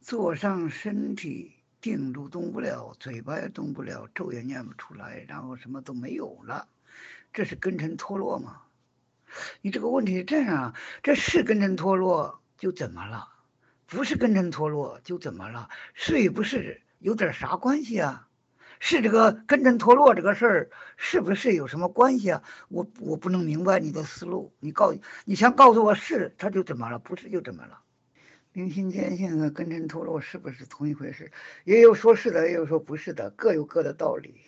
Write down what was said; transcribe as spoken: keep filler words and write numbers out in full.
坐上身体定住动不了，嘴巴也动不了，咒也念不出来，然后什么都没有了，这是根尘脱落吗？你这个问题是这样啊，这是根尘脱落就怎么了？不是根尘脱落就怎么了？是与不是有点啥关系啊？是这个根尘脱落这个事儿，是不是有什么关系啊？我我不能明白你的思路。你告你想告诉我是，它就怎么了？不是就怎么了？明心见性和根尘脱落是不是同一回事？也有说是的，也有说不是的，各有各的道理。